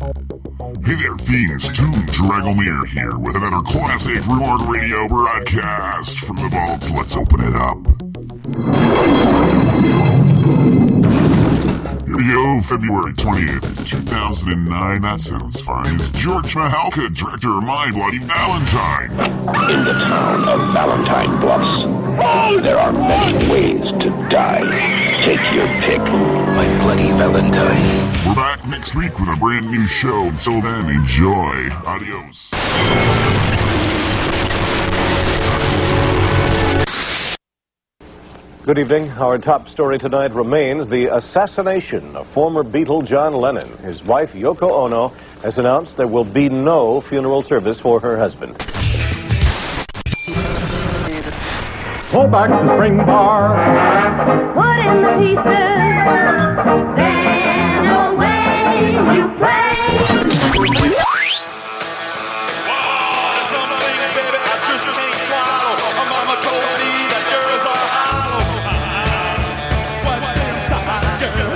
Hey there, fiends. Toon Dragomir here with another classic Remark Radio broadcast from the vaults. Let's open it up. Here we go, February 20th, 2009. That sounds fine. It's George Mahalka, director of My Bloody Valentine. In the town of Valentine Bluffs, there are many ways to die. Take your pick. My Bloody Valentine. We're back next week with a brand new show. Until then, enjoy. Adios. Good evening. Our top story tonight remains the assassination of former Beatle John Lennon. His wife, Yoko Ono, has announced there will be no funeral service for her husband. Pull back the spring bar. Put in the pieces. Then away you play. Some things, baby, I just can't swallow. My mama told me that girls are hollow. What's inside,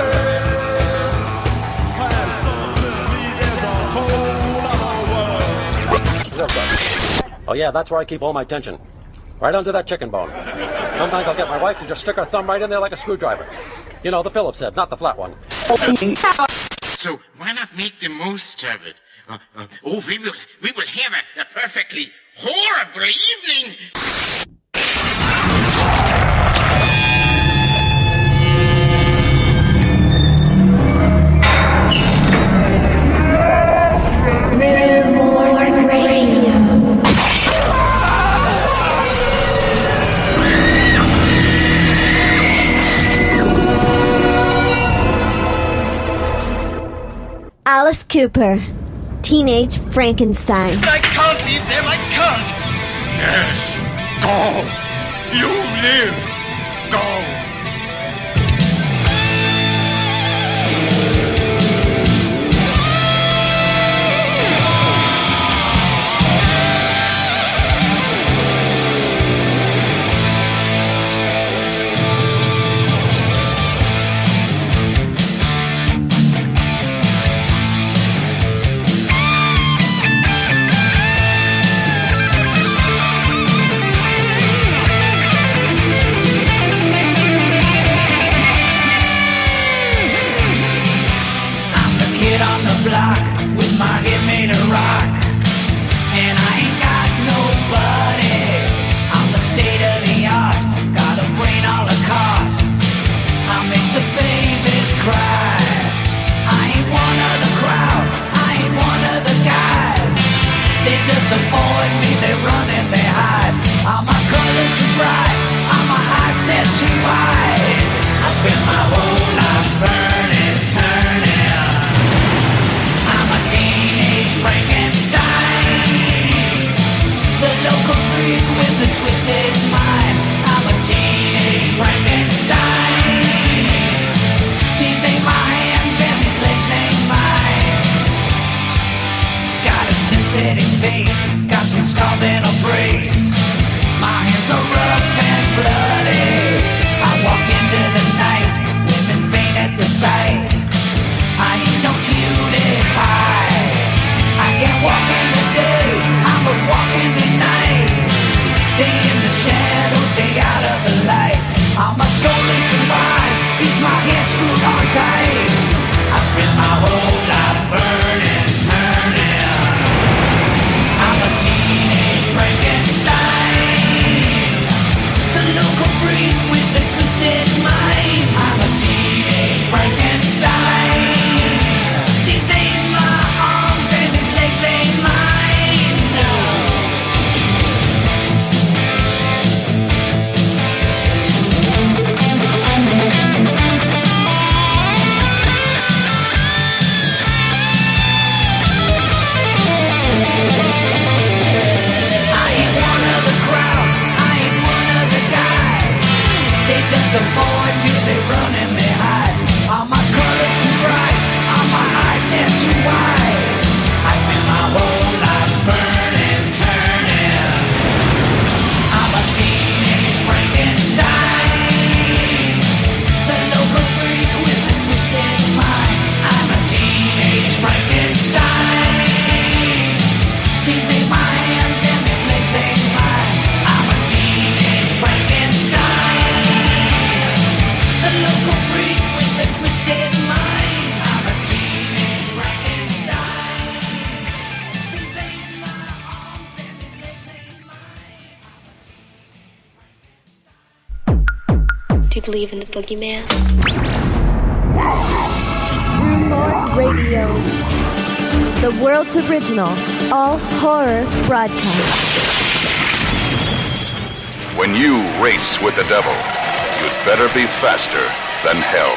girl? There's a whole other world. Oh yeah, that's where I keep all my tension. Right onto that chicken bone. Sometimes I'll get my wife to just stick her thumb right in there like a screwdriver. You know, the Phillips head, not the flat one. So why not make the most of it? We will have a perfectly horrible evening. Alice Cooper, Teenage Frankenstein. I can't leave them, I can't. Go. You live. Go. Block with my head made of rock, and I ain't got nobody. I'm the state of the art, got a brain a la carte. I make the babies cry. I ain't one of the crowd, I ain't one of the guys. They just avoid me, they run and they hide. Are my colors too bright? Are my eyes set too wide? I spend my whole life burning, turning. Teenage Frankenstein, the local freak with a twisted mind. I'm a teenage Frankenstein. These ain't my hands and these legs ain't mine. Got a synthetic face, got some scars and a brace. My hands are rough and bloody. I walk into the night, women faint at the sight. I ain't no cutie pie. I can't walk in the day, I must walk in the night. Stay in the shadows, stay out of the light. All my soul is divine, keeps my head screwed on tight. I spend my whole life burning, turning. I'm a teenage Frankenstein, the local freak with the twisted mind. I'm a teenage Frankenstein. believe in the boogeyman? Rue Morgue Radio. The world's original all-horror broadcast. When you race with the devil, you'd better be faster than hell.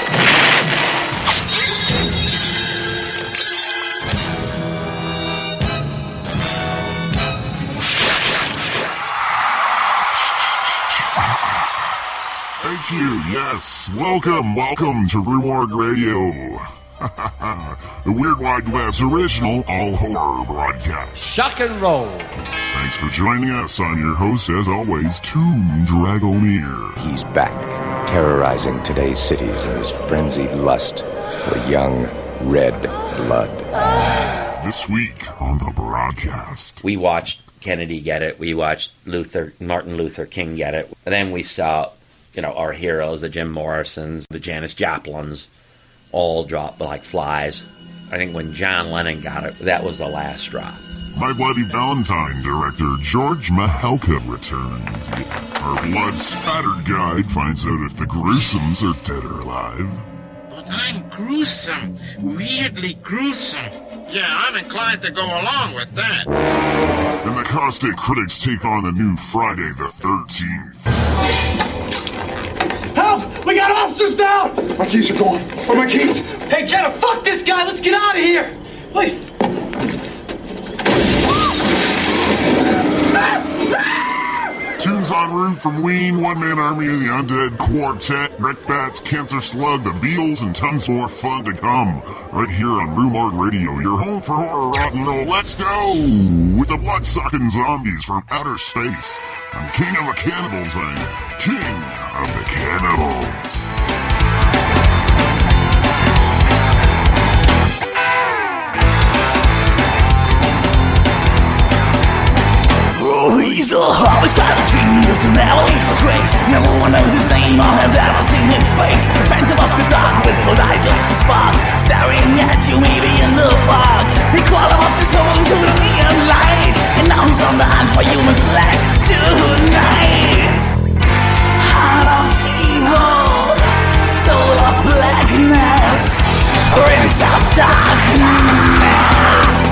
Thank you, yes. Welcome to Rue Morgue Radio. The Weird Wide Web's original all-horror broadcast. Shock and roll. Thanks for joining us. I'm your host, as always, Toon Dragomir. He's back, terrorizing today's cities in his frenzied lust for young red blood. This week on the broadcast, we watched Kennedy get it. We watched Martin Luther King get it. And then we saw, our heroes, the Jim Morrisons, the Janis Joplins, all drop like flies. I think when John Lennon got it, that was the last straw. My Bloody Valentine director George Mahelka returns. Our blood-spattered guide finds out if the Gruesomes are dead or alive. But I'm gruesome. Weirdly gruesome. Yeah, I'm inclined to go along with that. And the Caustic Critics take on the new Friday the 13th. Help! We got officers down! My keys are gone. Where are my keys? Hey, Jenna, fuck this guy! Let's get out of here! Wait. Tunes en route from Ween, One Man Army of the Undead Quartet, Rick Bats, Cancer Slug, the Beatles, and tons more fun to come. Right here on Rue Morgue Radio, your home for horror, rock and roll. Let's go! With the blood-sucking zombies from outer space. I'm King of the Cannibals, I'm King of the Cannibals. Oh, he's a homicidal genius who never leaves a trace. No one knows his name or has ever seen his face. The phantom of the dark with cold eyes like the sparks, staring at you maybe in the park. He crawled off the soul into the neon light, and now he's on the hunt for human flesh tonight. Heart of evil, soul of blackness, prince of darkness.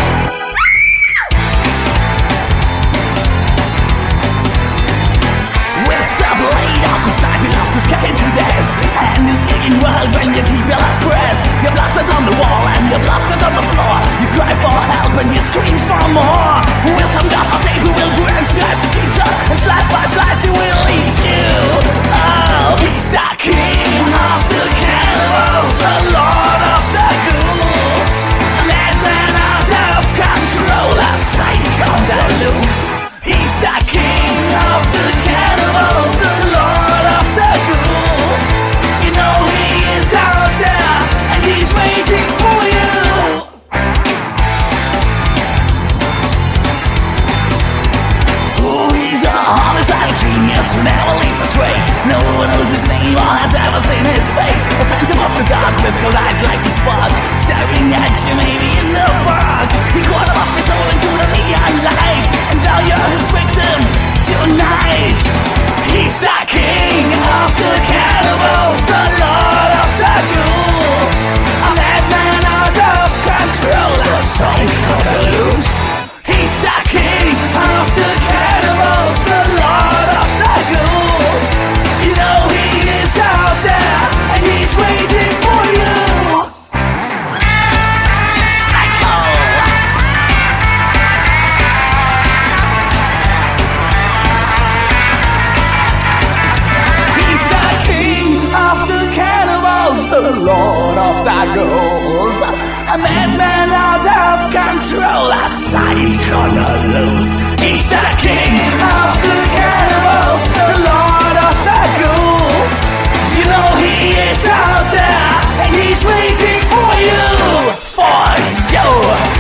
His knife, he loves his cane to death, and he's kicking wild when you keep your last breath. Your blood spills on the wall and your blood spills on the floor. You cry for help and you scream for more. Welcome to our table, will grant slice to keep you, and slice by slice he will eat you. Oh, he's the king of the cannibals, the lord of the ghouls, a madman out of control, a psycho on the loose. He's the king of the cannibals, the lord of the ghouls. You know he is out there, and he's waiting for you. Oh, he's a homicidal genius who never leaves a trace. No one knows his name or has ever seen his face. A phantom of the dark with cold eyes like the spots, staring at you maybe in the park. He quartered off his soul into the neon light, and now you're his victim tonight. He's the king of the cannibals, the lord of the ghouls, a madman out of control, a psycho on the loose. He's the king of the cannibals, the lord of the ghouls. You know he is out there, and he's waiting for you. Psycho. The lord of the ghouls, a madman out of control, a psych on the loose. He's the king of the cannibals, the lord of the ghouls. You know he is out there, and he's waiting for you, for you.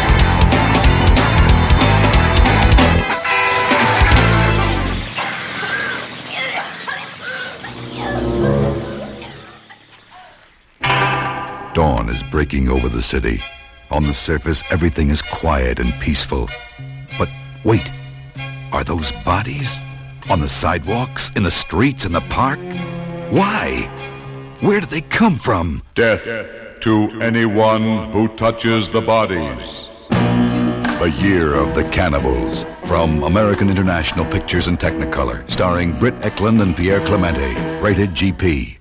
Dawn is breaking over the city. On the surface, everything is quiet and peaceful. But wait, are those bodies? On the sidewalks, in the streets, in the park? Why? Where did they come from? Death to anyone who touches the bodies. The Year of the Cannibals. From American International Pictures and Technicolor. Starring Britt Eklund and Pierre Clemente. Rated GP.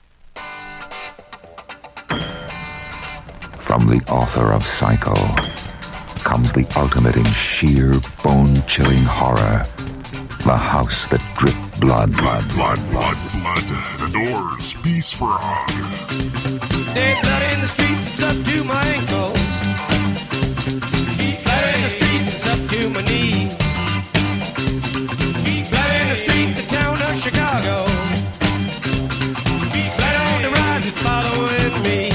From the author of Psycho comes the ultimate in sheer bone-chilling horror. The house that dripped blood. Blood. The doors. Peace for hug. Dead blood in the streets, it's up to my ankles. Sheet blood in the streets, it's up to my knees. Sheet blood in the street, the town of Chicago. Sheet blood on the rise, it's following me.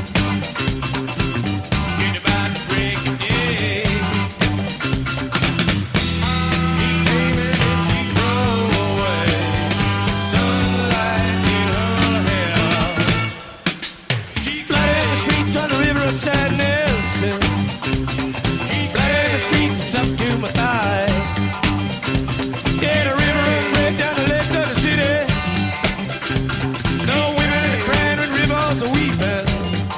She's about to break the day. She came in and she drove away. Sunlight in her hair. Sheet blood in the streets on the river of sadness. Sheet blood in the streets, it's up to my thigh. Yeah, the river runs red down the legs of the city. No women are crying when rivers are weeping.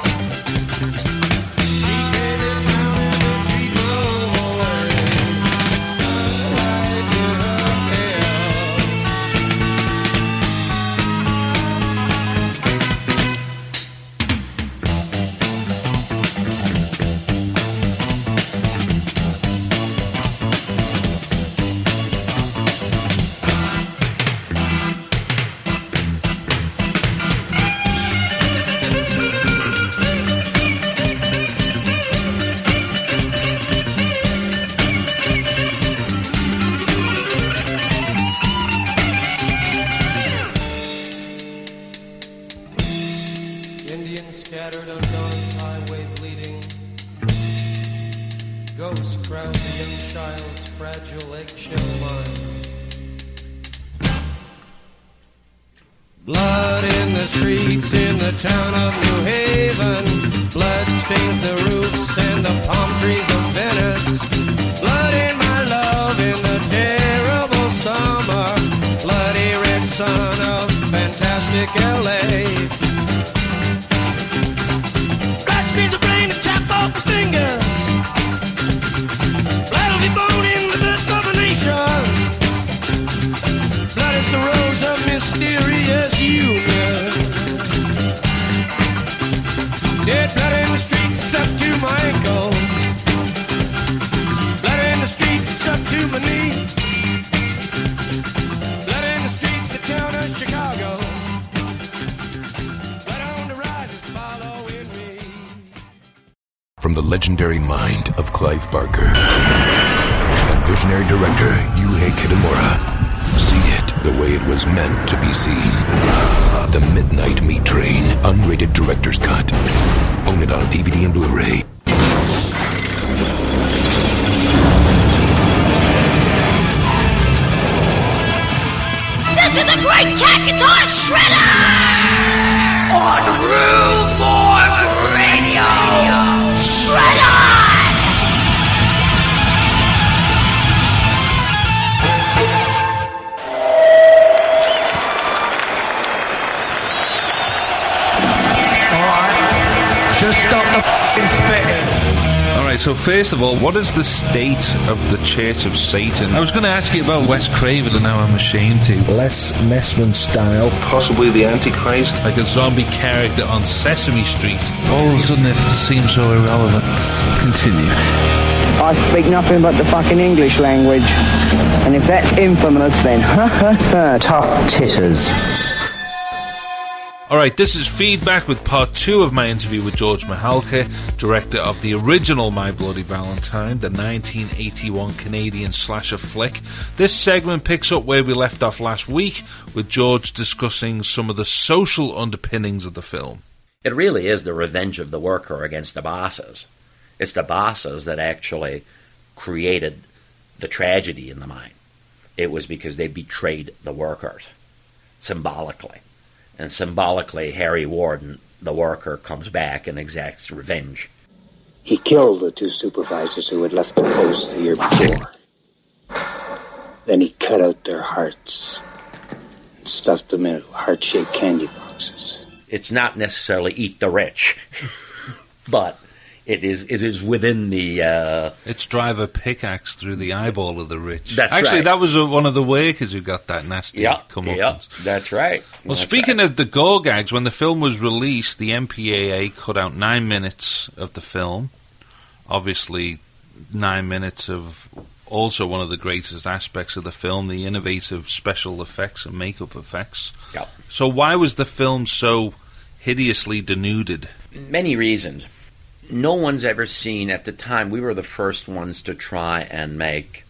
She came in town and then she drove away. Sunlight in her hair. Indians scattered on Dawn's highway bleeding. Ghosts crowd the young child's fragile eggshell mind. Blood in the streets in the town of New Haven. Blood stains the roofs and the palm trees of Venice. Blood in my love in the terrible summer. Bloody red sun of fantastic LA. Blood screens the brain and chop off the fingers. Blood will be born in the birth of a nation. Blood is the rose of mysterious union. Dead blood in the streets, it's up to my ankles. Blood in the streets, it's up to my knees. Blood in the streets, the town of Chicago. Blood on the rise is following me. From the legendary mind of Clive Barker and visionary director Yuhei Kitamura. See it the way it was meant to be seen. The Midnight Meat Train, unrated director's cut. Own it on DVD and Blu-ray. This is a great cat guitar shredder! On Room Morgue Radio! Shred on! Just stop the f***ing spitting. Alright, so first of all, what is the state of the Church of Satan? I was going to ask you about Wes Craven and now I'm ashamed to. Les Messman style. Possibly the Antichrist. Like a zombie character on Sesame Street. All of a sudden it seems so irrelevant. Continue. I speak nothing but the fucking English language. And if that's infamous, then tough titters. Alright, this is feedback with part 2 of my interview with George Mihalke, director of the original My Bloody Valentine, the 1981 Canadian slasher flick. This segment picks up where we left off last week, with George discussing some of the social underpinnings of the film. It really is the revenge of the worker against the bosses. It's the bosses that actually created the tragedy in the mine. It was because they betrayed the workers, symbolically. And symbolically, Harry Warden, the worker, comes back and exacts revenge. He killed the 2 supervisors who had left their posts the year before. Then he cut out their hearts and stuffed them into heart-shaped candy boxes. It's not necessarily eat the rich, but it is within the... It's drive a pickaxe through the eyeball of the rich. That's Actually, right. that was one of the workers who got that nasty comeuppance. That's right. Well, That's speaking right. of the gore gags, when the film was released, the MPAA cut out 9 minutes of the film. Obviously, 9 minutes of also one of the greatest aspects of the film, the innovative special effects and makeup effects. Yep. So why was the film so hideously denuded? Many reasons. No one's ever seen, at the time, we were the first ones to try and make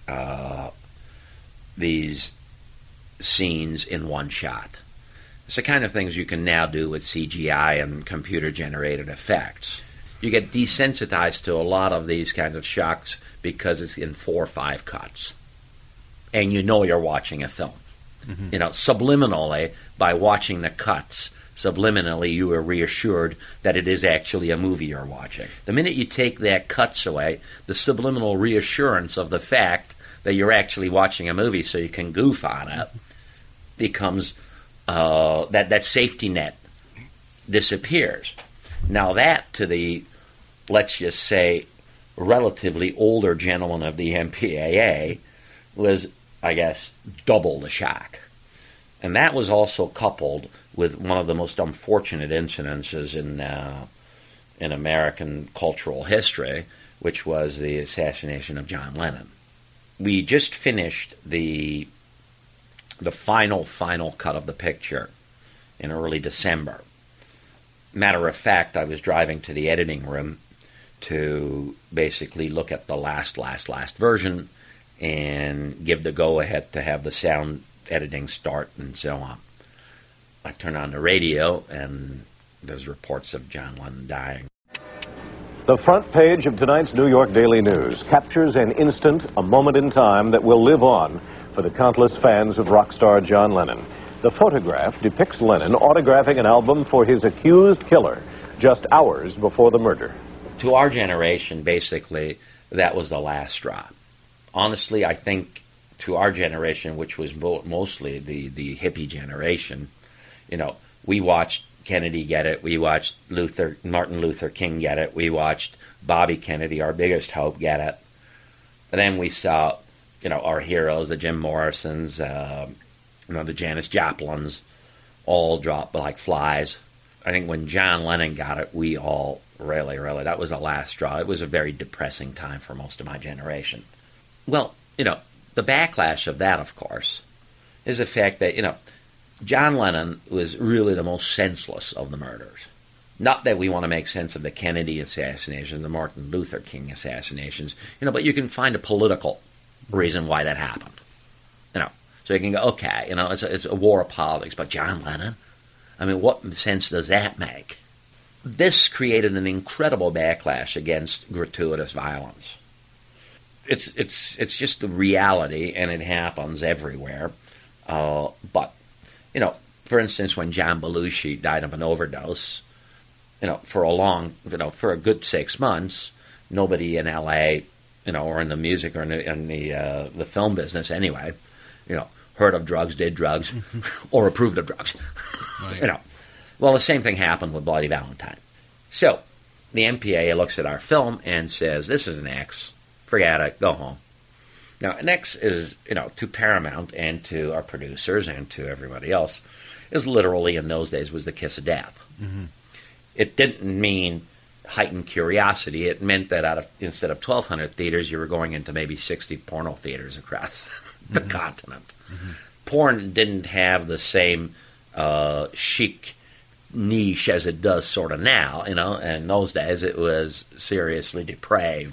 these scenes in one shot. It's the kind of things you can now do with CGI and computer-generated effects. You get desensitized to a lot of these kinds of shocks because it's in 4 or 5 cuts. And you know you're watching a film. Mm-hmm. You know, subliminally, by watching the cuts, subliminally you are reassured that it is actually a movie you're watching. The minute you take that cuts away, the subliminal reassurance of the fact that you're actually watching a movie so you can goof on it becomes, that safety net disappears. Now that, to the, let's just say, relatively older gentleman of the MPAA, was, I guess, double the shock. And that was also coupled with one of the most unfortunate incidences in American cultural history, which was the assassination of John Lennon. We just finished the final cut of the picture in early December. Matter of fact, I was driving to the editing room to basically look at the last version and give the go-ahead to have the sound editing start and so on. I turn on the radio, and there's reports of John Lennon dying. The front page of tonight's New York Daily News captures an instant, a moment in time that will live on for the countless fans of rock star John Lennon. The photograph depicts Lennon autographing an album for his accused killer just hours before the murder. To our generation, basically, that was the last straw. Honestly, I think to our generation, which was mostly the hippie generation, you know, we watched Kennedy get it, we watched Martin Luther King get it, we watched Bobby Kennedy, our biggest hope, get it. And then we saw, you know, our heroes, the Jim Morrisons, the Janis Joplins, all drop like flies. I think when John Lennon got it, we all really, that was the last straw. It was a very depressing time for most of my generation. Well, you know, the backlash of that, of course, is the fact that, you know, John Lennon was really the most senseless of the murders. Not that we want to make sense of the Kennedy assassination, the Martin Luther King assassinations, you know, but you can find a political reason why that happened. You know, so you can go, okay, you know, it's a war of politics, but John Lennon? I mean, what sense does that make? This created an incredible backlash against gratuitous violence. It's just the reality, and it happens everywhere. But, you know, for instance, when John Belushi died of an overdose, you know, for a good 6 months, nobody in L.A., you know, or in the music or in the film business anyway, you know, heard of drugs, did drugs, or approved of drugs. Right. You know, well, the same thing happened with Bloody Valentine. So the MPAA looks at our film and says, "This is an X. Forget it. Go home." Now, an X is, you know, to Paramount and to our producers and to everybody else, is literally in those days was the kiss of death. Mm-hmm. It didn't mean heightened curiosity. It meant that instead of 1,200 theaters, you were going into maybe 60 porno theaters across the continent. Mm-hmm. Porn didn't have the same chic niche as it does sort of now, you know. In those days, it was seriously depraved.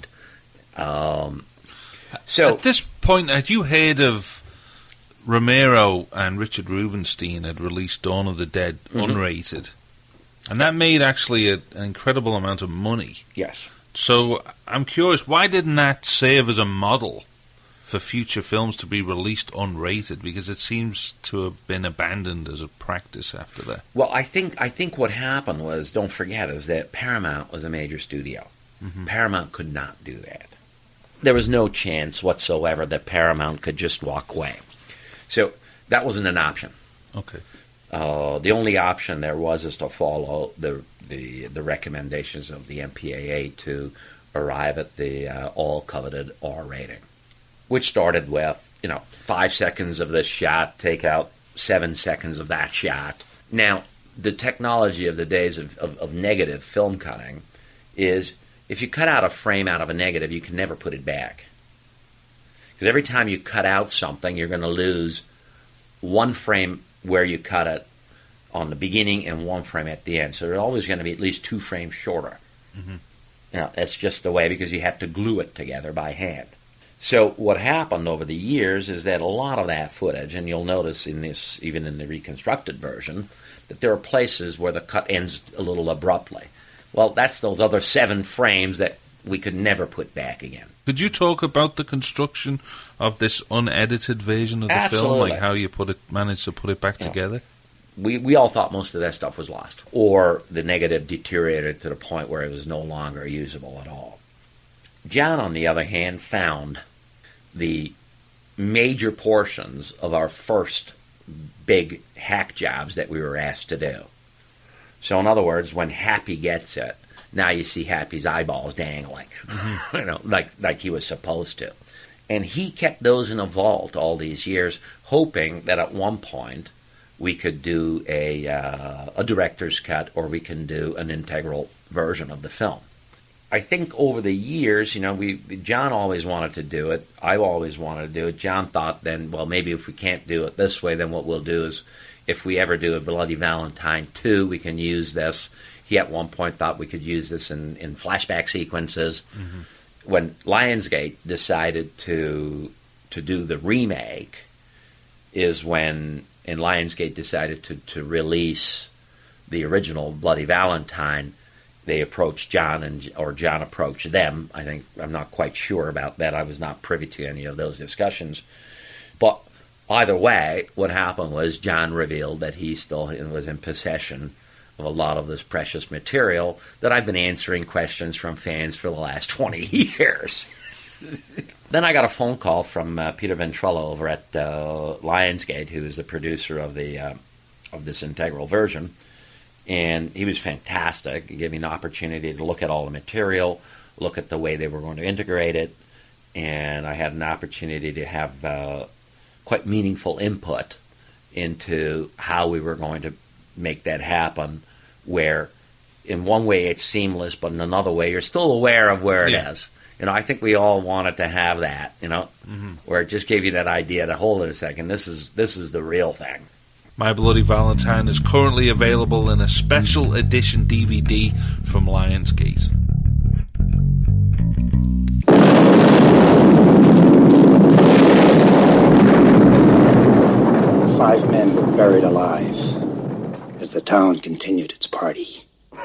So at this point, had you heard of Romero and Richard Rubinstein had released Dawn of the Dead unrated? And that made actually an incredible amount of money. Yes. So I'm curious, why didn't that serve as a model for future films to be released unrated? Because it seems to have been abandoned as a practice after that. Well, I think what happened was, don't forget, is that Paramount was a major studio. Mm-hmm. Paramount could not do that. There was no chance whatsoever that Paramount could just walk away. So that wasn't an option. Okay. The only option there was is to follow the recommendations of the MPAA to arrive at the all-coveted R rating, which started with, 5 seconds of this shot, take out 7 seconds of that shot. Now, the technology of the days of negative film cutting is if you cut out a frame out of a negative, you can never put it back. Because every time you cut out something, you're going to lose one frame where you cut it on the beginning and one frame at the end. So there's always going to be at least 2 frames shorter. Mm-hmm. That's just the way, because you have to glue it together by hand. So what happened over the years is that a lot of that footage, and you'll notice in this, even in the reconstructed version, that there are places where the cut ends a little abruptly. Well, that's those other 7 frames that we could never put back again. Could you talk about the construction of this unedited version of the Absolutely. film, like how you managed to put it back together? We all thought most of that stuff was lost, or the negative deteriorated to the point where it was no longer usable at all. John, on the other hand, found the major portions of our first big hack jobs that we were asked to do. So, in other words, when Happy gets it, now you see Happy's eyeballs dangling, like he was supposed to. And he kept those in a vault all these years, hoping that at one point we could do a director's cut, or we can do an integral version of the film. I think over the years, John always wanted to do it. I always wanted to do it. John thought then, well, maybe if we can't do it this way, then what we'll do is, if we ever do a Bloody Valentine 2, we can use this. He at one point thought we could use this in flashback sequences. Mm-hmm. When Lionsgate decided to do the remake is when Lionsgate decided to release the original Bloody Valentine. They approached John, or John approached them. I'm not quite sure about that. I was not privy to any of those discussions. But either way, what happened was John revealed that he still was in possession of a lot of this precious material that I've been answering questions from fans for the last 20 years. Then I got a phone call from Peter Ventrella over at Lionsgate, who is the producer of this integral version. And he was fantastic. He gave me an opportunity to look at all the material, look at the way they were going to integrate it, and I had an opportunity to have quite meaningful input into how we were going to make that happen, where in one way it's seamless, but in another way you're still aware of where it is. I think we all wanted to have that, Mm-hmm. where it just gave you that idea to hold it a second. This is the real thing. My Bloody Valentine is currently available in a special edition DVD from Lionsgate. The 5 men were buried alive as the town continued its party.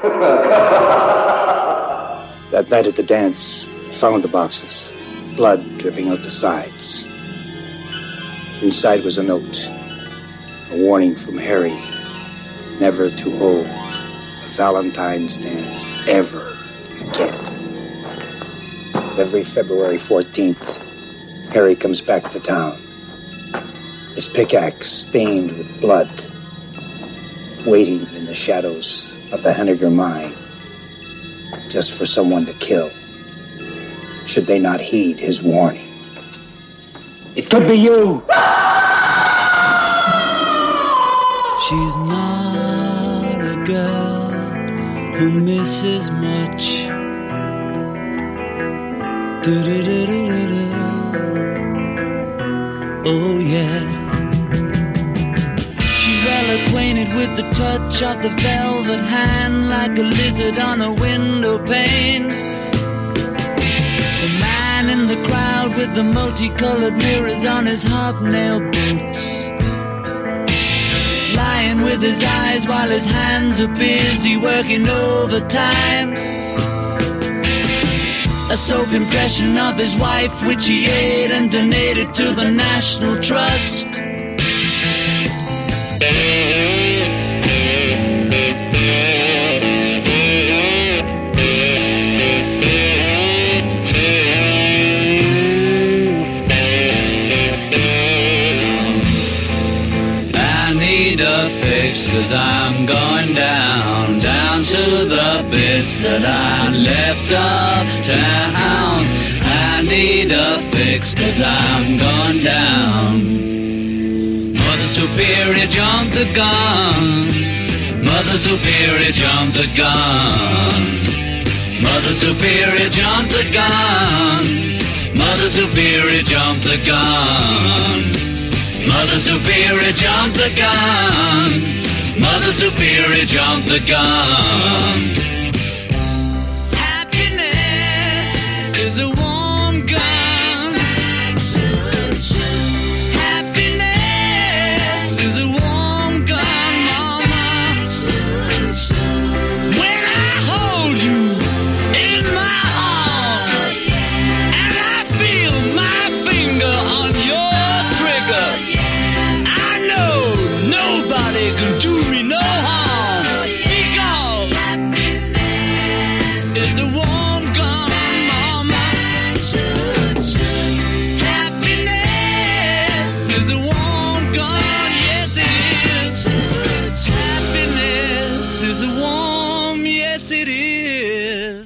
That night at the dance, I found the boxes, blood dripping out the sides. Inside was a note. A warning from Harry, never to hold a Valentine's dance ever again. Every February 14th, Harry comes back to town, his pickaxe stained with blood, waiting in the shadows of the Henniger mine, just for someone to kill, should they not heed his warning. It could be you! She's not a girl who misses much. Do-do-do-do-do-do. Oh yeah. She's well acquainted with the touch of the velvet hand, like a lizard on a window pane. The man in the crowd with the multicolored mirrors on his hobnail boots, lying with his eyes while his hands are busy working overtime. A soap impression of his wife, which he ate and donated to the National Trust. I need a fix, 'cause I'm going down, down to the bits that I left uptown. I need a fix, 'cause I'm going down. Mother Superior, jump the gun. Mother Superior, jump the gun. Mother Superior, jump the gun. Mother Superior, jump the gun. Mother Superior, jump the gun. Mother Superior, jump the gun. Happiness is a warm gun. Happiness is a warm gun, mama. When I hold you in my arms and I feel my finger on your trigger, I know nobody can do me no harm, because it's a warm gun, mama. Happiness is a warm gun, yes it is. Happiness is a warm, yes it is.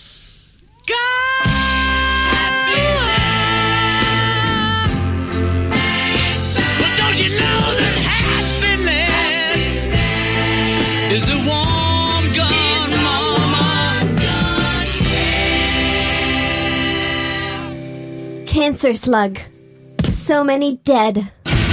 But don't you know that happiness is a warm gun, mama? Cancer slug. So many dead.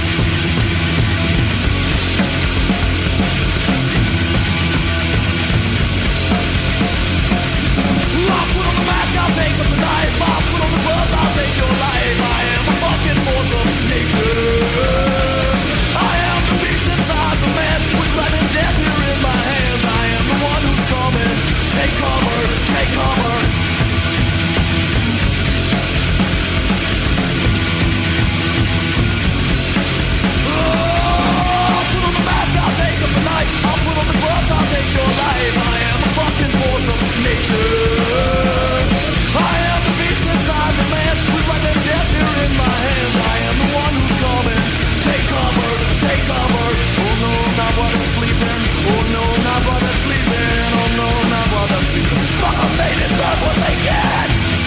I'll put on the mask, I'll take up the knife. I'll put on the gloves, I'll take your life. I am a fucking force of nature. I am the beast inside the man, with life and death here in my hands. I am the one who's coming. Take cover, take cover. I'll put on the mask, I'll take up the knife. I'll put on the gloves, I'll take your life. I am a fucking force of nature. I am the beast inside the man, with life and death here in my hands. I am the one who's coming. Take cover, take cover. Oh no, not while they're sleeping. Oh no, not while they're sleeping. Oh no, not while they're sleeping. Fuck them, they deserve what they get.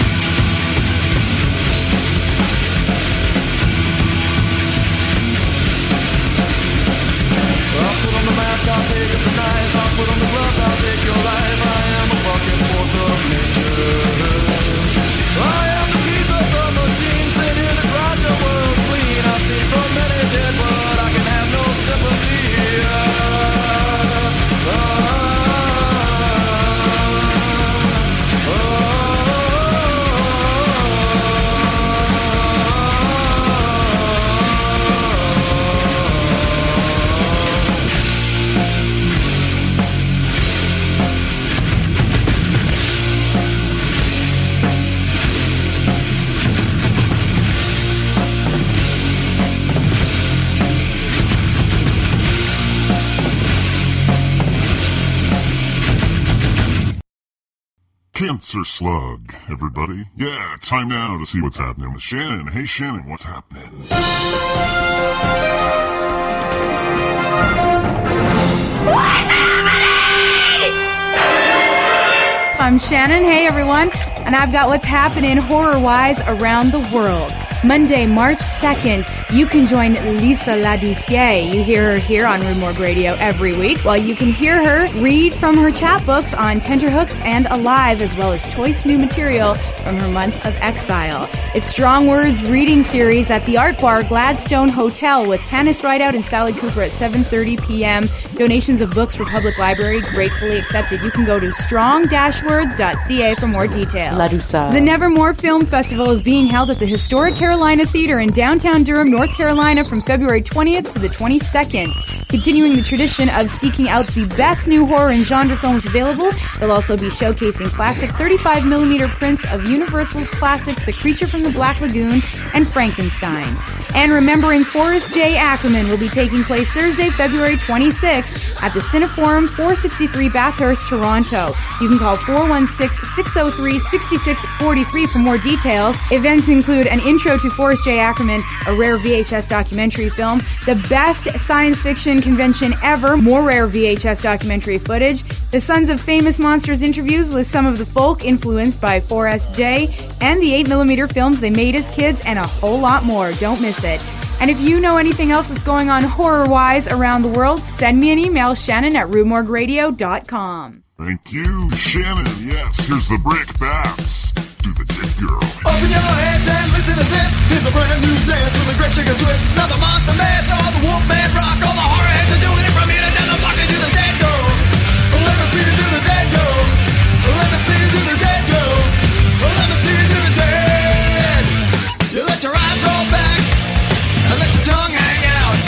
I'll put on the mask, I'll take up the knife. I'll put on the gloves, I'll take your life. I am a fucking force of nature. I am the teeth of the machine, sitting here to grind your world clean. I've seen so many dead, but I can have no sympathy. Cancer slug, everybody. Yeah, time now to see what's happening with Shannon. Hey, Shannon, what's happening? I'm Shannon. Hey, everyone. And I've got what's happening horror-wise around the world. Monday, March 2nd, you can join Lisa Ladouceur. You hear her here on Rue Morgue Radio every week, while you can hear her read from her chapbooks on Tenterhooks and Alive, as well as choice new material from her month of exile. It's Strong Words reading series at the Art Bar Gladstone Hotel with Tanis Rideout and Sally Cooper at 7:30 p.m. Donations of books for Public Library gratefully accepted. You can go to strong-words.ca for more details. The Nevermore Film Festival is being held at the historic Carolina Theater in downtown Durham, North Carolina from February 20th to the 22nd. Continuing the tradition of seeking out the best new horror and genre films available, they'll also be showcasing classic 35mm prints of Universal's classics The Creature from the Black Lagoon and Frankenstein. And Remembering Forrest J. Ackerman will be taking place Thursday, February 26th at the Cineforum, 463 Bathurst, Toronto. You can call 416-603-6643 for more details. Events include an intro Intro to Forrest J. Ackerman, a rare VHS documentary film. The best science fiction convention ever, more rare VHS documentary footage. The Sons of Famous Monsters interviews with some of the folk influenced by Forrest J. and the 8mm films they made as kids, and a whole lot more. Don't miss it. And if you know anything else that's going on horror-wise around the world, send me an email, Shannon@RueMorgRadio.com. Thank you, Shannon. Yes, here's the Brickbats. Do the Dead Girl. Open your hands and listen to this. Here's a brand new dance with a great chicken twist. Now the monster mash, all the Wolfman rock, all the horror heads are doing it from here to down the block. They do the Dead Girl. Let me see you do the Dead Girl. Let me see you do the Dead Girl. Let me see you do the Dead. You let your eyes roll back and let your tongue hang out.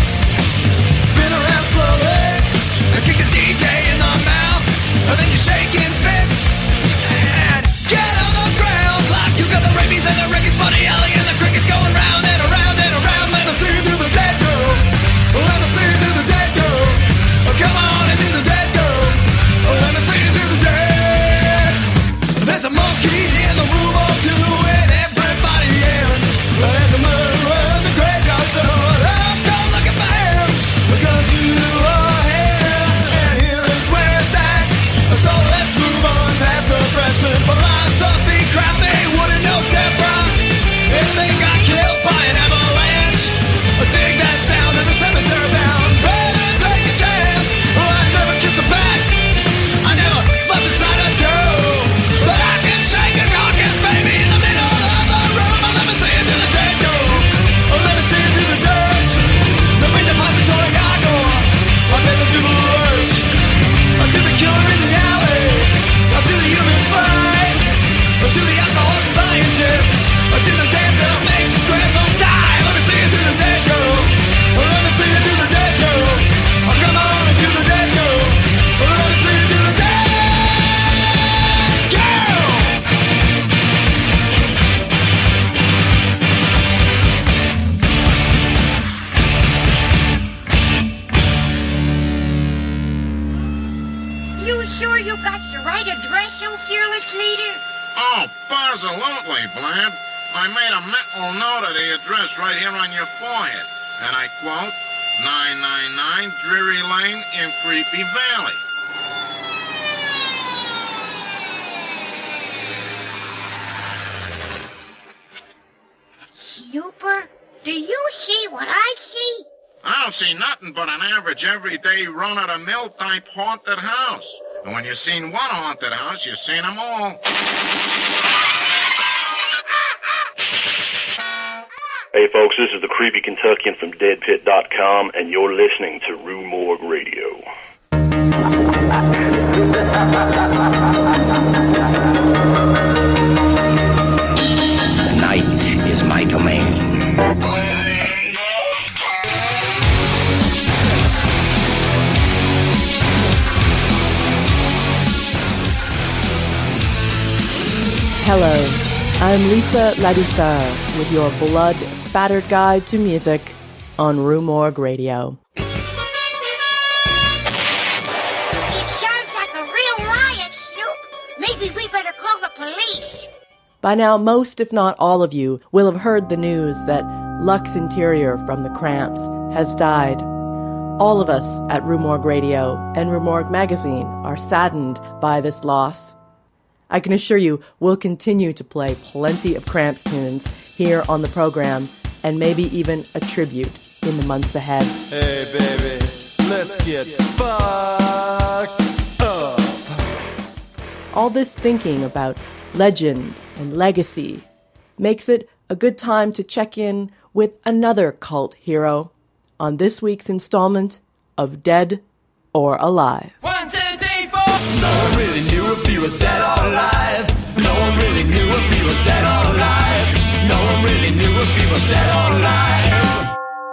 Spin around slowly and kick the DJ in the mouth. And then you shake in fits and get on the ground like you got the rabies and the Ricky's Buddy Alley and the crickets going round and around and around. Let me see you do the Dead Girl. Let me see you do the Dead Girl. Oh, come on and do the Dead Girl. Oh, let me see you do the Dead. There's a monkey in the room or two and everybody in. There's a murderer in the graveyard, so go looking for him because you are here and here is where it's at. So let's move on past the freshman philosophy crap. They wouldn't know their rock if they got killed by an avalanche. Dig that sound of the cemetery bound. Baby, take a chance. Oh, I never kissed a bat. I never slept inside a tube. But I can shake a carcass, baby, in the middle of the room. Oh, let me see you do the Dead Girl. Oh, let me see you do the dirge. The redepository hardcore. I bet they'll do the lurch. I'll do the killer in the alley. I'll do the human fights. I'll do the alcoholic scientist. I'll do the dance that'll make the squares all die. Let me see you do the Dead Girl. Oh, let me see you do the Dead Girl. Oh, come on and do the Dead Girl. Oh, let me see you do the Dead Girl. You sure you got the right address, you fearless leader? Oh, absolutely, Blab. I made a mental note of the address right here on your forehead. And I quote, 999 Drury Lane in Creepy Valley. Snooper, do you see what I see? I don't see nothing but an average, everyday, run-of-the-mill type haunted house. And when you've seen one haunted house, you've seen them all. Hey folks, this is the Creepy Kentuckian from DeadPit.com, and you're listening to Rue Morgue Radio. The night is my domain. Hello, I'm Lisa Ladouceur with your blood-spattered guide to music on Rue Morgue Radio. It sounds like a real riot, Snoop. Maybe we better call the police. By now, most, if not all of you, will have heard the news that Lux Interior from the Cramps has died. All of us at Rue Morgue Radio and Rue Morgue Magazine are saddened by this loss. I can assure you we'll continue to play plenty of Cramps tunes here on the program, and maybe even a tribute in the months ahead. Hey baby, let's get fucked up. All this thinking about legend and legacy makes it a good time to check in with another cult hero on this week's installment of Dead or Alive. 1, 2, 3, 4. No one really knew if he was dead or alive. No one really knew if he was dead or alive. No one really knew if he was dead or alive.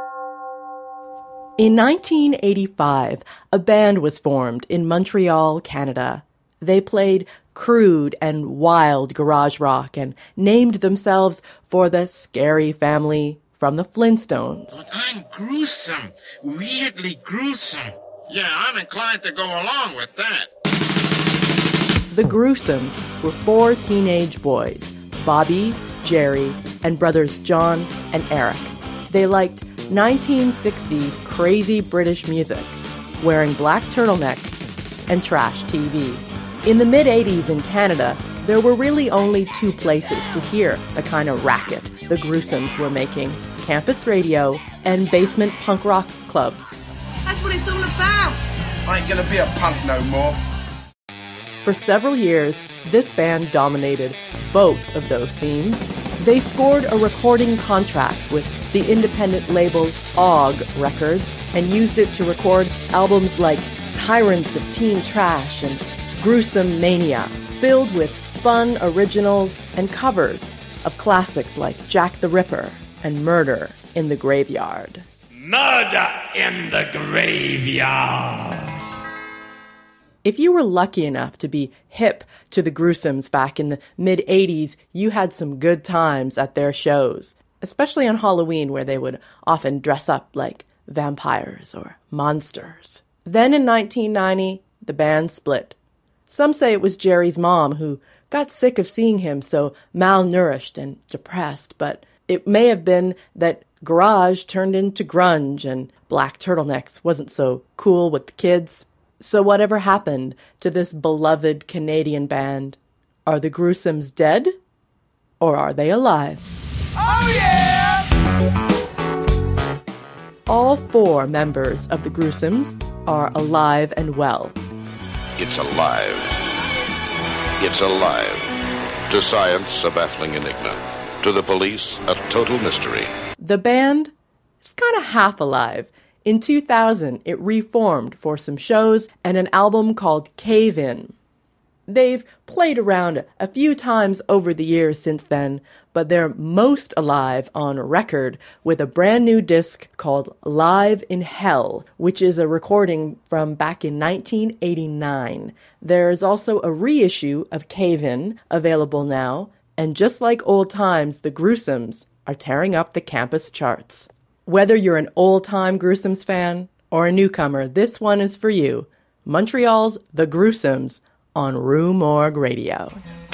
In 1985, a band was formed in Montreal, Canada. They played crude and wild garage rock and named themselves for the Scary Family from the Flintstones. But I'm gruesome. Weirdly gruesome. Yeah, I'm inclined to go along with that. The Gruesomes were 4 teenage boys, Bobby, Jerry, and brothers John and Eric. They liked 1960s crazy British music, wearing black turtlenecks and trash TV. In the mid-'80s in Canada, there were really only two places to hear the kind of racket the Gruesomes were making: campus radio and basement punk rock clubs. That's what it's all about. I ain't gonna be a punk no more. For several years, this band dominated both of those scenes. They scored a recording contract with the independent label OGG Records and used it to record albums like Tyrants of Teen Trash and Gruesome Mania, filled with fun originals and covers of classics like Jack the Ripper and Murder in the Graveyard. Murder in the Graveyard. If you were lucky enough to be hip to the Gruesomes back in the mid-'80s, you had some good times at their shows, especially on Halloween, where they would often dress up like vampires or monsters. Then in 1990, the band split. Some say it was Jerry's mom who got sick of seeing him so malnourished and depressed, but it may have been that garage turned into grunge and black turtlenecks wasn't so cool with the kids. So whatever happened to this beloved Canadian band? Are the Gruesomes dead? Or are they alive? Oh yeah! All four members of the Gruesomes are alive and well. It's alive. It's alive. To science, a baffling enigma. To the police, a total mystery. The band is kind of half alive. In 2000, it reformed for some shows and an album called Cave In. They've played around a few times over the years since then, but they're most alive on record with a brand new disc called Live in Hell, which is a recording from back in 1989. There's also a reissue of Cave In available now, and just like old times, the Gruesomes are tearing up the campus charts. Whether you're an old-time Gruesomes fan or a newcomer, this one is for you. Montreal's The Gruesomes on Rue Morgue Radio.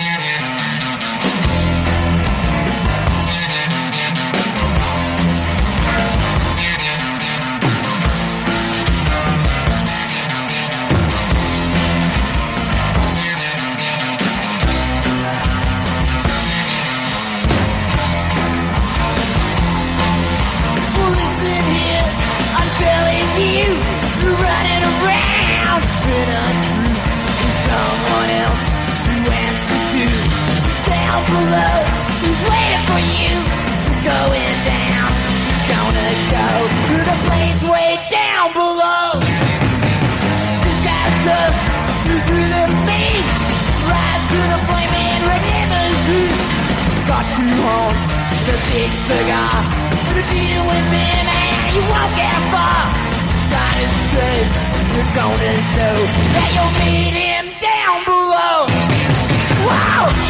The big cigar, the deal with me, man, you won't get far. Gotta say, you're gonna know that you'll meet him down below. Wow!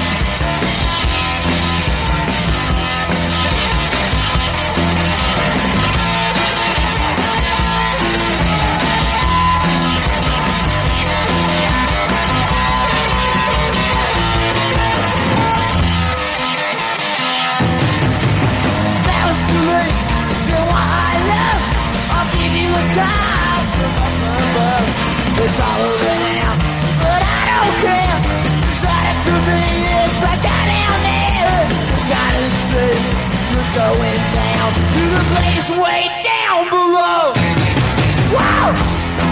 It's all over now, but I don't care. Decided to be this, I got down there. Gotta say, you're going down to the place way down below. Wow!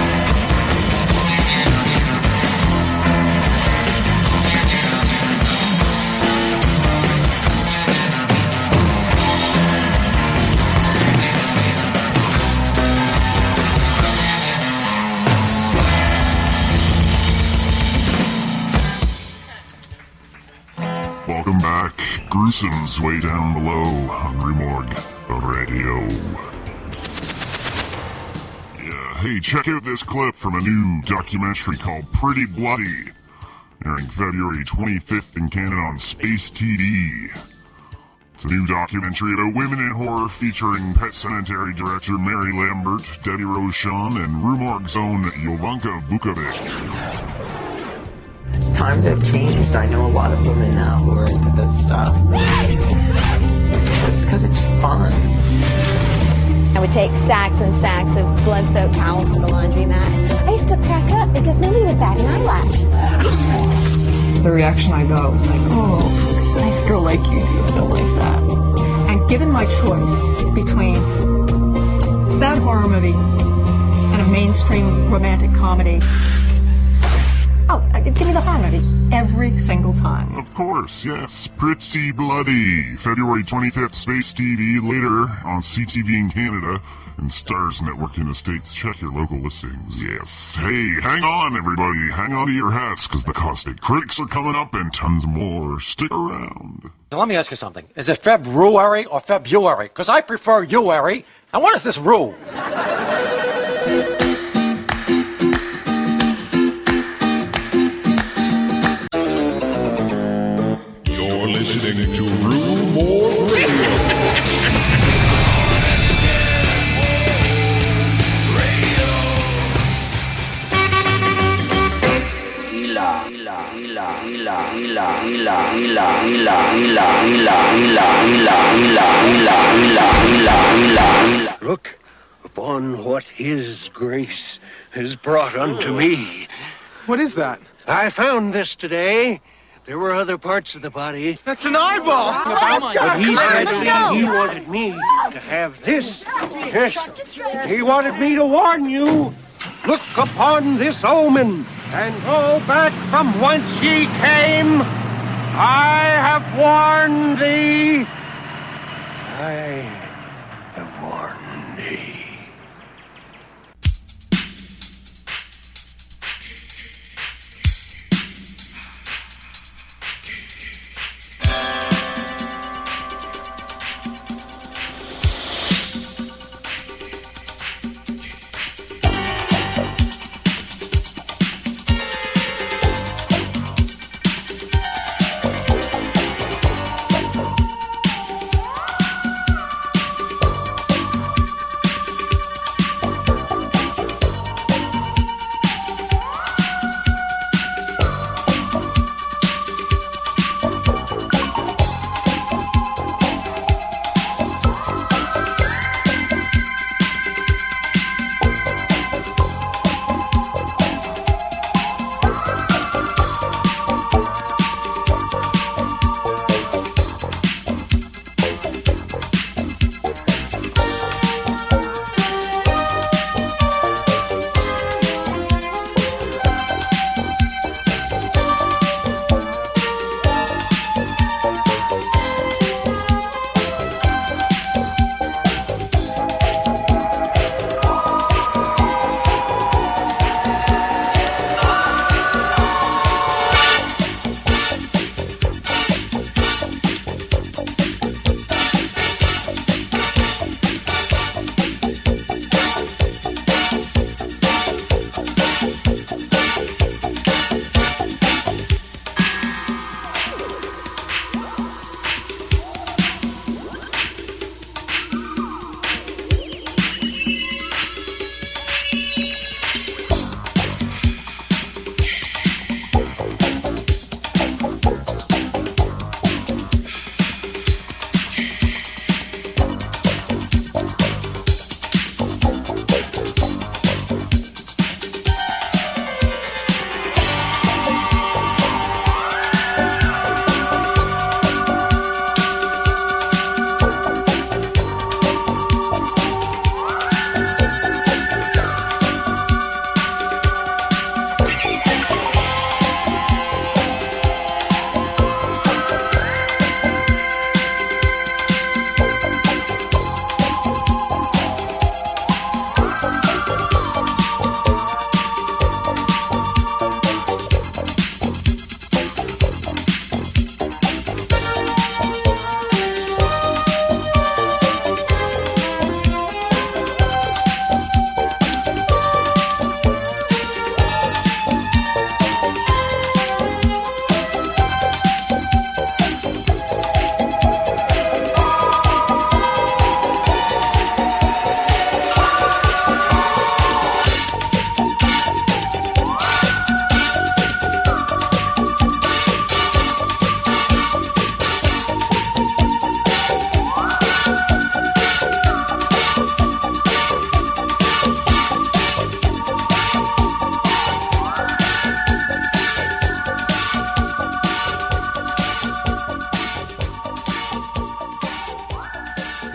Welcome back. Gruesomes way down below on Rue Morgue Radio. Yeah, hey, check out this clip from a new documentary called Pretty Bloody, airing February 25th in Canada on Space TD. It's a new documentary about women in horror featuring Pet Sematary director Mary Lambert, Debbie Rose Sean, and Rue Morgue's own Jovanka Vukovic. Times have changed. I know a lot of women now who are into the this stuff. It's because it's fun. I would take sacks and sacks of blood-soaked towels to the laundromat. I used to crack up because nobody would bat an eyelash. The reaction I got was like, oh, a nice girl like you, do you feel like that? And given my choice between that horror movie and a mainstream romantic comedy, give me the horror movie every single time. Of course, yes. Pretty Bloody. February 25th, Space TV. Later on CTV in Canada and Stars Network in the States. Check your local listings. Yes. Hey, hang on, everybody. Hang on to your hats, because the Caustic Critics are coming up and tons more. Stick around. Now, let me ask you something. Is it February or February? Because I prefer Uary. And what is this rule? You're listening to Rue Morgue Radio. Look upon what His grace has brought unto me. What is that? I found this today. There were other parts of the body. That's an eyeball! But he said he wanted me to have this. Yes, he wanted me to warn you. Look upon this omen, and go back from whence ye came. I have warned thee. I have warned thee.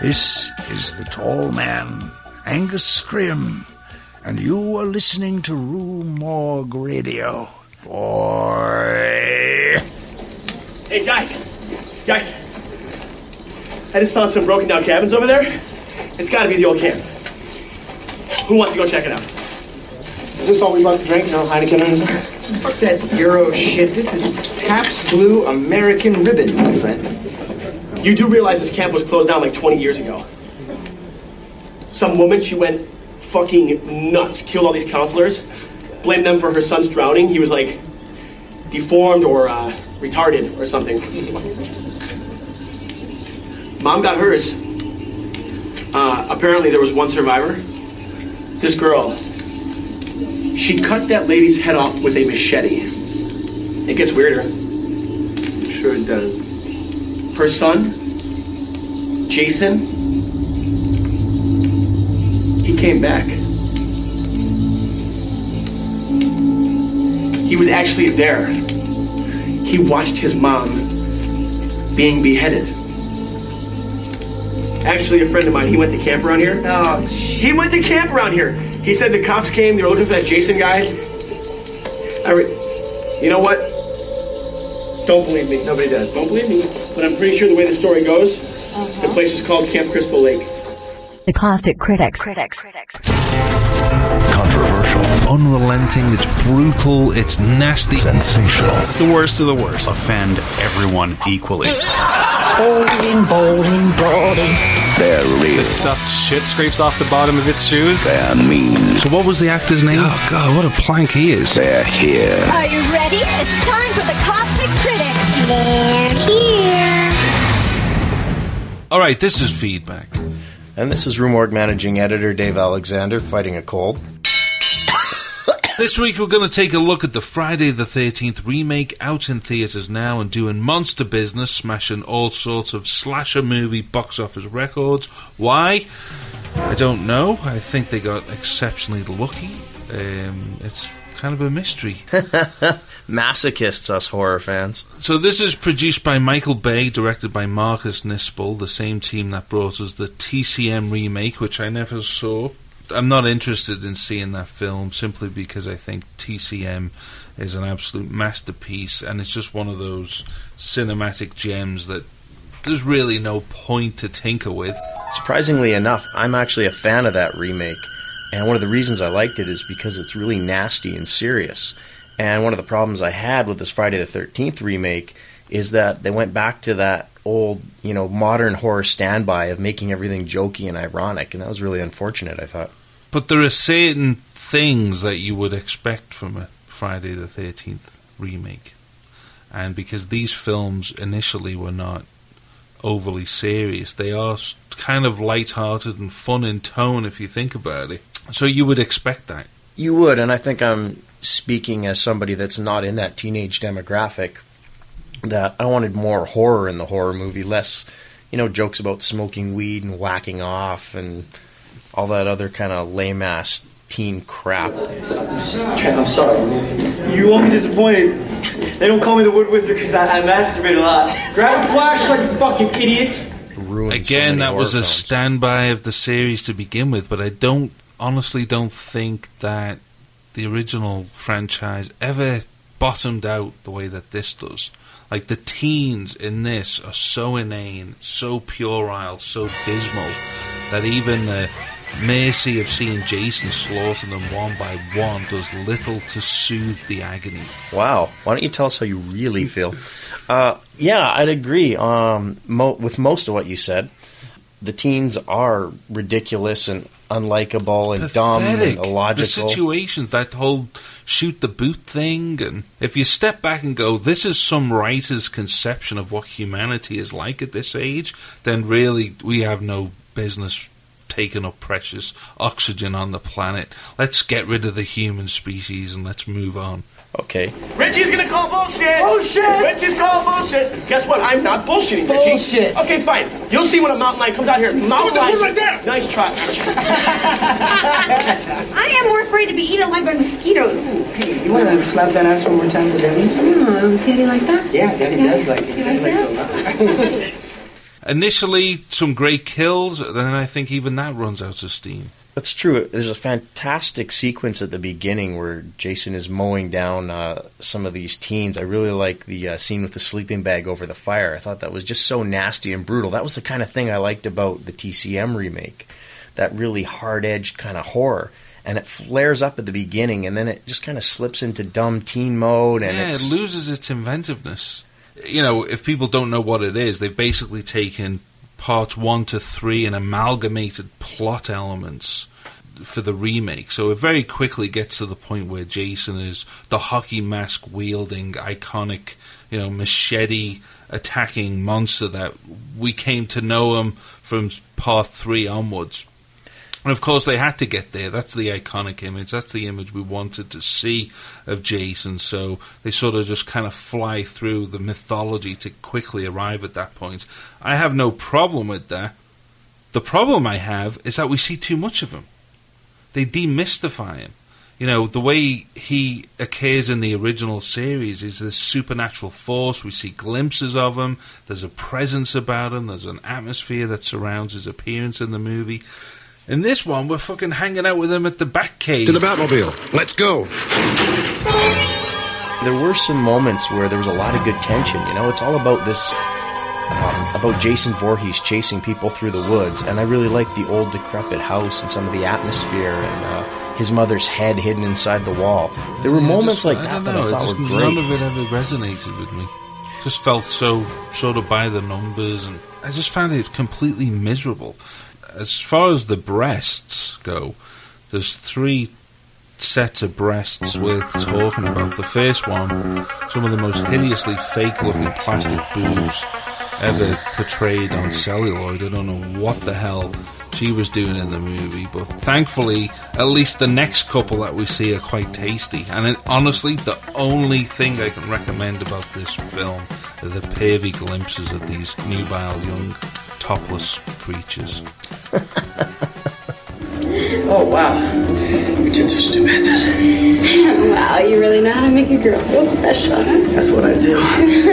This is the tall man, Angus Scrim, and you are listening to Rue Morgue Radio. Boy. Hey, guys. I just found some broken down cabins over there. It's gotta be the old camp. Who wants to go check it out? Is this all we brought to drink? No Heineken or anything? Fuck that Euro shit. This is Pabst Blue American Ribbon, my friend. You do realize this camp was closed down like 20 years ago. Some woman, she went fucking nuts, killed all these counselors, blamed them for her son's drowning. He was like deformed or retarded or something. Mom got hers. Apparently there was one survivor. This girl, she cut that lady's head off with a machete. It gets weirder. I'm sure it does. Her son, Jason, he came back. He was actually there. He watched his mom being beheaded. Actually, a friend of mine, he went to camp around here. Oh, he went to camp around here. He said the cops came, they were looking for that Jason guy. You know what? Don't believe me. Nobody does. Don't believe me. But I'm pretty sure the way the story goes, the place is called Camp Crystal Lake. The Classic Critics. Controversial. Unrelenting, it's brutal, it's nasty. Sensational. The worst of the worst. Offend everyone equally. Bolding. They're real. This stuff shit scrapes off the bottom of its shoes. They're mean. So what was the actor's name? Oh God, what a plank he is. They're here. Are you ready? It's time for the Cosmic Critics. They're here. Alright, this is feedback. And this is Rue Morgue Managing Editor Dave Alexander fighting a cold. This week we're going to take a look at the Friday the 13th remake, out in theatres now and doing monster business, smashing all sorts of slasher movie box office records. Why? I don't know. I think they got exceptionally lucky. It's kind of a mystery. Masochists, us horror fans. So this is produced by Michael Bay, directed by Marcus Nispel, the same team that brought us the TCM remake, which I never saw. I'm not interested in seeing that film simply because I think TCM is an absolute masterpiece, and it's just one of those cinematic gems that there's really no point to tinker with. Surprisingly enough, I'm actually a fan of that remake, and one of the reasons I liked it is because it's really nasty and serious. And one of the problems I had with this Friday the 13th remake is that they went back to that old, modern horror standby of making everything jokey and ironic, and that was really unfortunate, I thought. But there are certain things that you would expect from a Friday the 13th remake. And because these films initially were not overly serious, they are kind of light-hearted and fun in tone if you think about it. So you would expect that. You would, and I think I'm speaking as somebody that's not in that teenage demographic, that I wanted more horror in the horror movie, less, jokes about smoking weed and whacking off and all that other kind of lame-ass teen crap. I'm sorry. You won't be disappointed. They don't call me the Wood Wizard because I masturbate a lot. Grab a flashlight, you fucking idiot! Again, that was a standby of the series to begin with, but I honestly don't think that the original franchise ever bottomed out the way that this does. Like, the teens in this are so inane, so puerile, so dismal, that even the mercy of seeing Jason slaughter them one by one does little to soothe the agony. Wow. Why don't you tell us how you really feel? Yeah, I'd agree with most of what you said. The teens are ridiculous and unlikable and dumb and illogical. The situations, that whole shoot the boot thing, and if you step back and go, this is some writer's conception of what humanity is like at this age, then really we have no business taking up precious oxygen on the planet. Let's get rid of the human species and let's move on. Okay. Richie's gonna call bullshit! Bullshit! Richie's calling bullshit! Guess what? I'm not bullshitting, Richie. Bullshit! Okay, fine. You'll see when a mountain lion comes out here. Mountain lion. Right there! Nice try. I am more afraid to be eaten alive by mosquitoes. Hey, you want to slap that ass one more time for Daddy? Daddy like that? Yeah, Daddy does like it. You like that? initially some great kills, then I think even that runs out of steam. That's true. There's a fantastic sequence at the beginning where Jason is mowing down some of these teens. I really like the scene with the sleeping bag over the fire. I thought that was just so nasty and brutal. That was the kind of thing I liked about the TCM remake, that really hard-edged kind of horror. And it flares up at the beginning, and then it just kind of slips into dumb teen mode. And it loses its inventiveness. You know, if people don't know what it is, they've basically taken parts 1 to 3 and amalgamated plot elements for the remake. So it very quickly gets to the point where Jason is the hockey mask wielding, iconic, machete attacking monster that we came to know him from part 3 onwards. And of course they had to get there. That's the iconic image. That's the image we wanted to see of Jason. So they sort of just kind of fly through the mythology to quickly arrive at that point. I have no problem with that. The problem I have is that we see too much of him. They demystify him. The way he occurs in the original series is this supernatural force. We see glimpses of him. There's a presence about him. There's an atmosphere that surrounds his appearance in the movie. In this one, we're fucking hanging out with him at the Batcave. To the Batmobile. Let's go. There were some moments where there was a lot of good tension. It's all about this, about Jason Voorhees chasing people through the woods. And I really liked the old decrepit house and some of the atmosphere and his mother's head hidden inside the wall. There were moments like that I thought were great. None of it ever resonated with me. Just felt so sort of by the numbers, and I just found it completely miserable. As far as the breasts go, there's 3 sets of breasts worth talking about. The first one, some of the most hideously fake-looking plastic boobs ever portrayed on celluloid. I don't know what the hell she was doing in the movie, but thankfully, at least the next couple that we see are quite tasty. And honestly, the only thing I can recommend about this film are the pervy glimpses of these nubile young topless creatures. Oh, wow. Your tits are stupendous. Wow, you really know how to make a girl feel special, huh? That's what I do.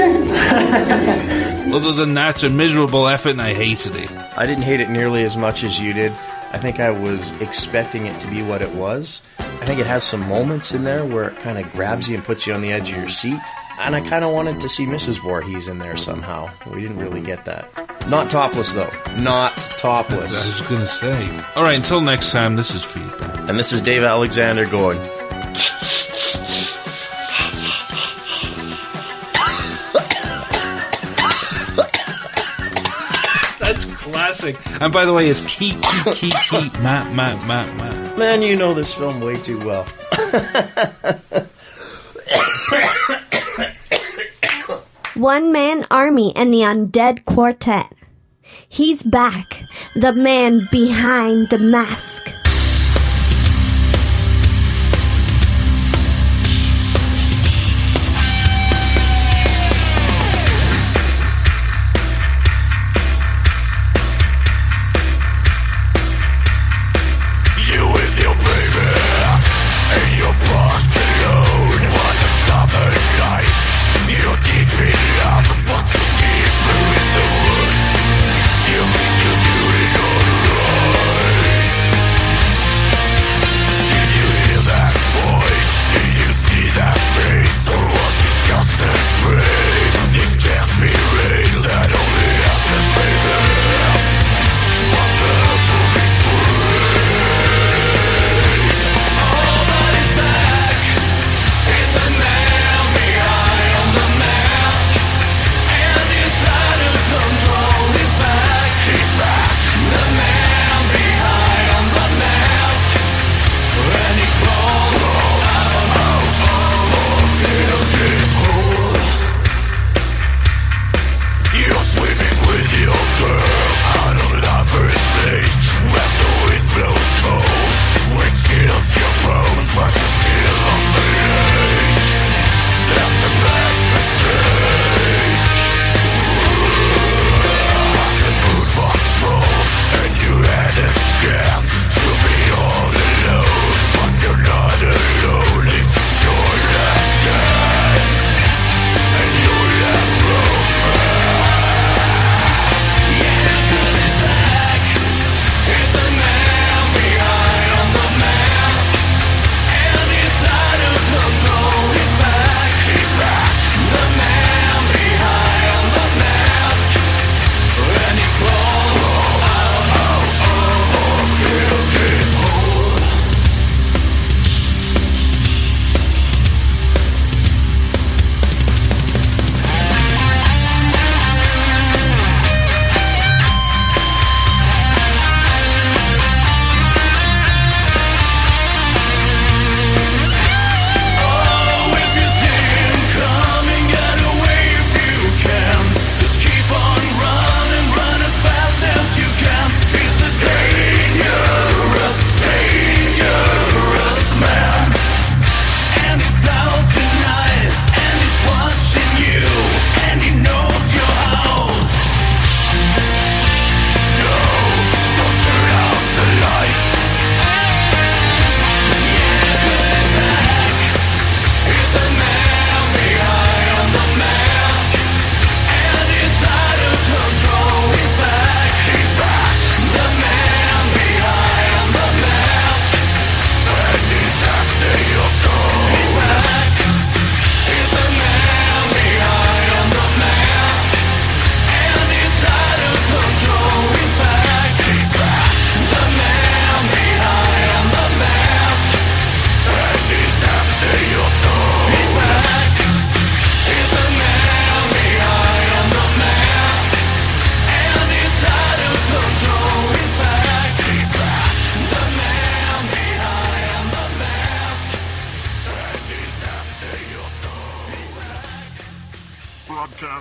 Other than that, it's a miserable effort and I hated it. I didn't hate it nearly as much as you did. I think I was expecting it to be what it was. I think it has some moments in there where it kind of grabs you and puts you on the edge of your seat. And I kind of wanted to see Mrs. Voorhees in there somehow. We didn't really get that. Not topless, though. Not topless. I was going to say. All right, until next time, this is Feedback. And this is Dave Alexander going... That's classic. And by the way, it's keep, Matt. Man, you know this film way too well. One-man army and the Undead Quartet. He's back, the man behind the mask.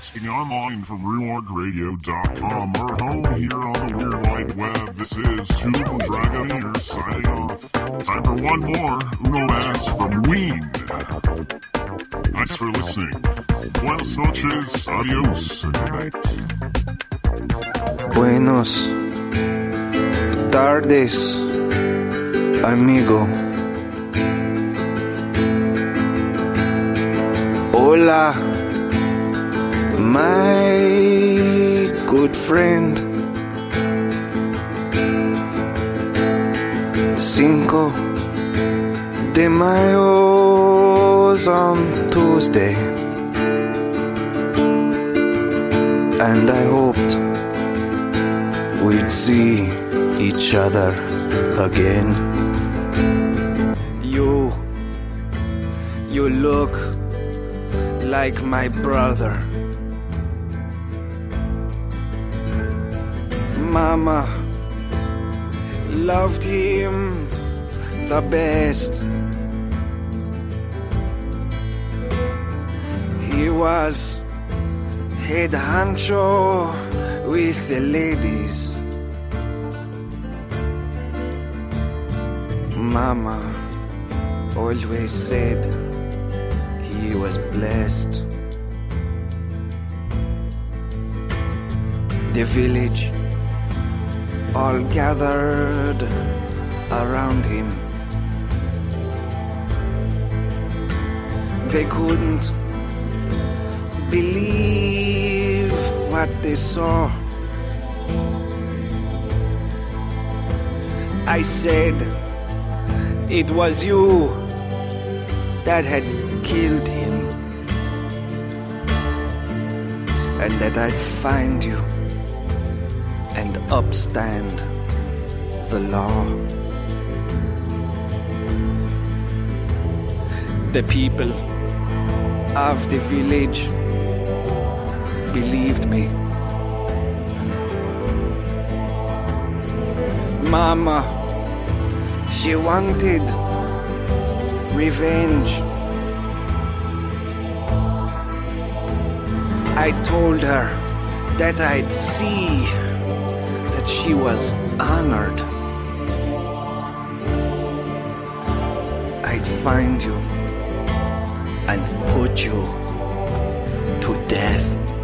Broadcasting online from RemarkRadio.com, our home here on the Weird Wide Web. This is Toon Dragon here signing off. Time for one more Uno Mas from Ween. Thanks for listening. Buenas noches, adios, and good night. Buenos tardes, amigo. Hola, my good friend. 5 de Mayo's on Tuesday, and I hoped we'd see each other again. You look like my brother. Mama loved him the best. He was head honcho with the ladies. Mama always said he was blessed. The village all gathered around him. They couldn't believe what they saw. I said it was you that had killed him, and that I'd find you and upstand the law. The people of the village believed me. Mama, she wanted revenge. I told her that I'd see that she was honored. I'd find you and put you to death.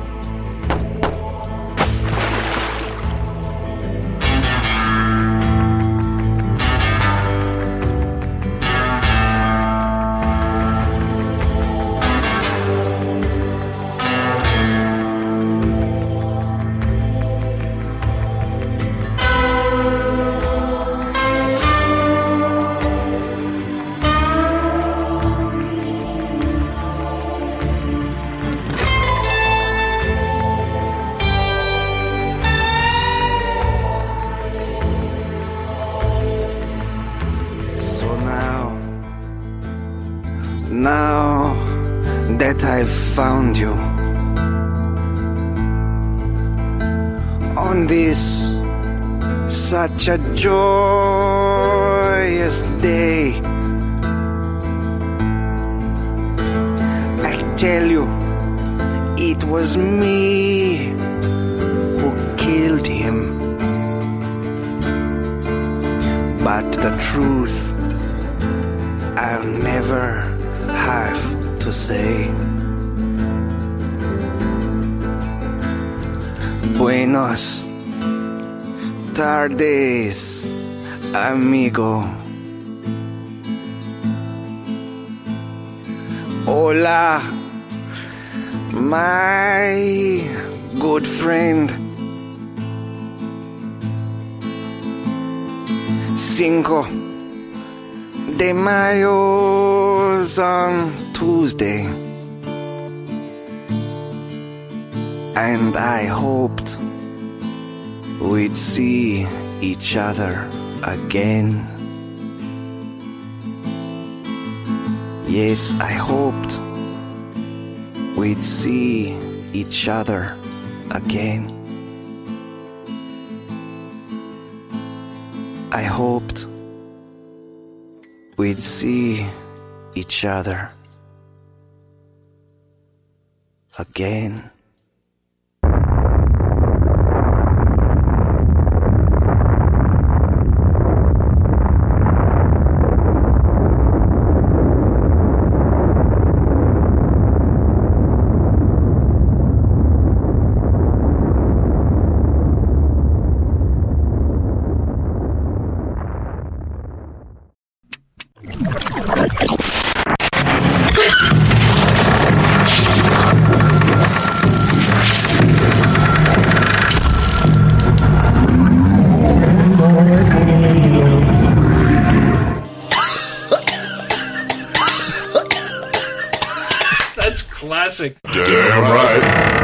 Now that I've found you on this such a joyous day, I tell you, it was me who killed him. But the truth I'll never have to say. Buenos tardes, amigo. Hola, my good friend. 5 de Mayo's on Tuesday, and I hoped we'd see each other again. Yes, I hoped we'd see each other again. I hoped we'd see each other again. Classic. Damn right.